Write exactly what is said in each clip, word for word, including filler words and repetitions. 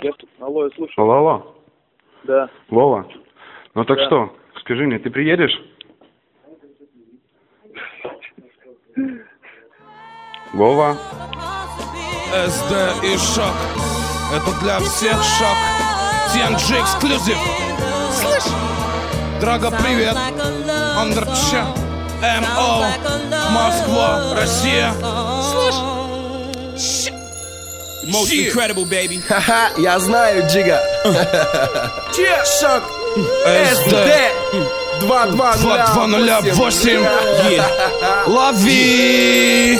Я... Алло, я слушаю. Алло, алло. Да. Вова, ну так Да. что, скажи мне, ты приедешь? Вова. СД и шок. Это для всех шок. ти эн джи эксклюзив. Слышь? Драга, привет. Андерча. эм о. Москва, Россия. Слышь? Most incredible, baby. Ха-ха, я знаю, Джига. Шок. СД. два два нуля восемь. Лови.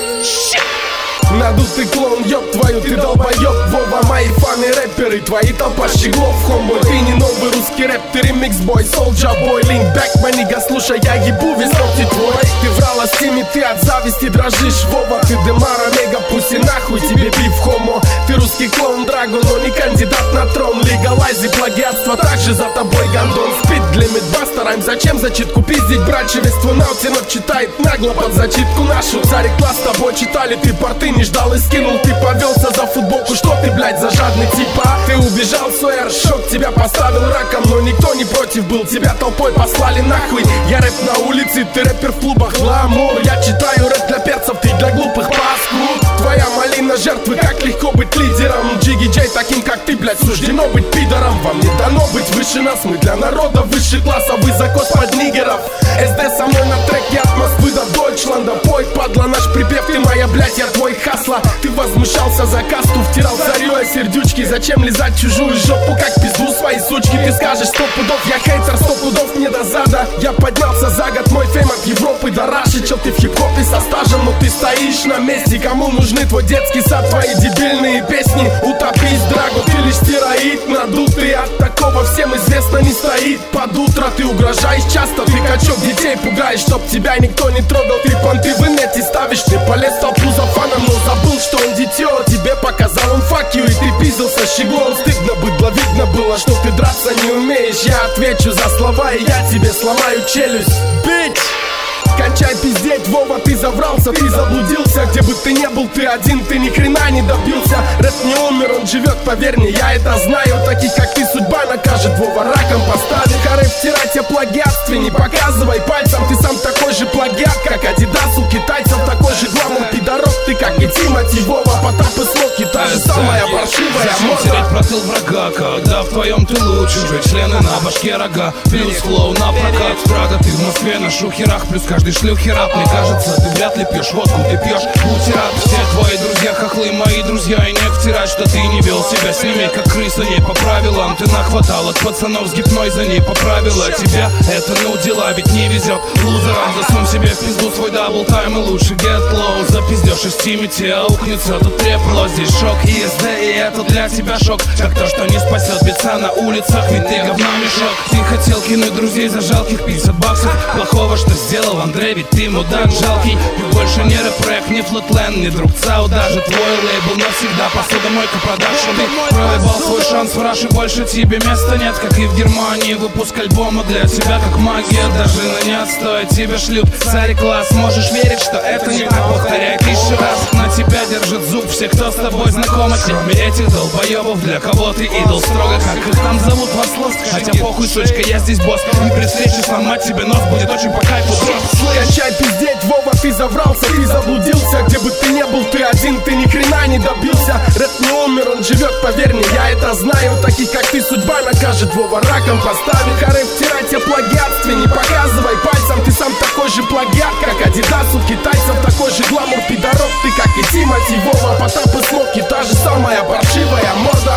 Надутый клоун, ёб твою, ты долбоёб. Вова, мои фаны рэперы, твои толпа щеглов. Хомбой, ты не новый русский рэп, ты ремикс-бой. Солджа бой, линк бэк, манига, слушай, я ебу весь ногти твой. Ты врала с теми, ты от зависти дрожишь. Вова, ты демара, мега, пусть и нахуй тебе биф, хомо. Ты русский клоун, драгон, но не кандидат на трон. Легалайзи, плагиатство, также за тобой гандон. Спит, глимит, бастараем, зачем зачитку пиздить? Брачи, весь твой наутинок читает нагло под зачитку нашу. Царик класс с тобой читали, ты порты не ждал и скинул. Ты повелся за футболку, что ты, блядь, за жадный типа? Ты убежал в свой аэршок, тебя поставил раком, но никто не против был, тебя толпой послали нахуй. Я рэп на улице, ты рэпер в клубах, гламур. Я читаю рэп для перцев, ты для глупых паскуд. Твоя малина жертвы, как легко быть лидером. Джиги Джей таким, как ты, блядь, суждено быть пидором. Вам не дано быть выше нас, мы для народа высший класс, а вы закос под нигеров. СД со мной на треке от Москвы до Дойчланда. Пой, падла, наш припев, ты моя, блядь, я твой хасла. Ты возмущался за касту, втирал царю я сердючки. Зачем лизать чужую жопу, как пизду свои сучки? Ты скажешь сто пудов, я хейтер, сто пудов мне до зада. Я поднялся за год, мой фейм от Европы до Раши. Чел, ты в хип-хопе со стажем, но ты стоишь на месте. Кому нужны твой детский сад, твои дебильные песни? Утопись, Драго, ты лишь стероид надутый. От такого всем известно не стоит. Под утро ты угрожаешь часто, ты качок детей пугаешь, чтоб тебя никто не трогал. Ты понты в инете ставишь, ты полез в толпу за фаном, но забыл, что он дитё. Тебе показал он факью, и ты пиздился щеглом. Стыдно быдло, видно было, что ты драться не умеешь. Я отвечу за слова, и я тебе сломаю челюсть. Бич! Кончай пиздеть, Вова, ты заврался, ты заблудился. Где бы ты ни был, ты один, ты ни хрена не добился. Рэп не умер, он живет, поверь мне, я это знаю. Таких, как ты, судьба накажет, Вова, раком поставит. Харе втирать о плагиатстве, не показывай пальцем. Ты сам такой же плагиат, как Адидас у китайцев. Такой же гламур, пидорок, ты как и Тимати, Вова. Потап и Смоки, та же самая паршивая Зачем морда. терять протыл врага, когда в твоем ты лучше? Же члены на башке рога, плюс флоу на прокат. Прага, ты в Москве на шухерах, плюс каждый шлюхи рап. Мне кажется, ты вряд ли пьешь водку, ты пьешь бутерат. Все твои друзья хохлы, мои друзья, и не втирать, что ты не вел себя с ними, как крыса, не по правилам. Ты нахватал от пацанов с гипной, за ней поправила. Тебя это нудило, ведь не везет лузерам. Засунь себе в пизду свой дабл тайм и лучше get low. Запиздешь из тимити, аукнется тут трепло. Здесь шок и СД, и это для тебя шок. Как то, что не спасет беца на улицах, ведь ты говна мешок. Ты хотел кинуть друзей за жалких пятьдесят баксов. Плохого, что сделал Андрей, ведь ты мудак жалкий. Ты больше не рэп-рэк, не флэтлэн, не друг ЦАУ. Даже твой лейбл навсегда посудомойка продакшн. Ты проебал свой шанс в Раше, больше тебе места нет. Как и в Германии, выпуск альбома для тебя как магия. Даже на не отстой тебя шлют царь класс. Можешь верить, что это не так, повторяй тысячу раз. На тебя держит зуб все, кто с тобой знакомы. Кроме этих долбоебов, для кого ты идол строго. Как их там зовут, вас лост? Хотя похуй, сучка, я здесь босс. И при встрече сломать тебе нос будет очень по кайфу. Кончай пиздеть, Вова, ты заврался, ты заблудился. Где бы ты ни был, ты один, ты ни хрена не добился. Рэп не умер, он живет, поверь мне, я это знаю. Таких, как ты, судьба накажет, Вова, раком поставит. Харе втирать о плагиатстве, не показывай пальцем. Ты сам такой же плагиат, как Адидас у китайцев. Такой же гламур, пидорок, ты как и Тимати, Вова. Потап и Смоки, та же самая паршивая морда.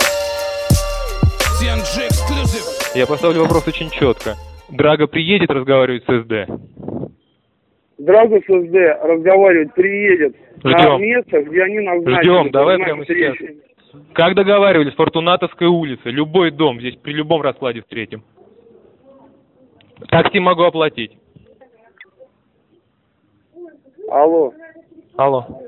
ти эн джи эксклюзив. Я поставлю вопрос очень четко. Драго приедет разговаривать с СД? Драго с СД разговаривать приедет. Ждем. На место, где они назначили. Ждем, давай прямо сейчас. Как договаривались, Фортунатовская улица, любой дом, здесь при любом раскладе встретим. Такси могу оплатить. Алло. Алло.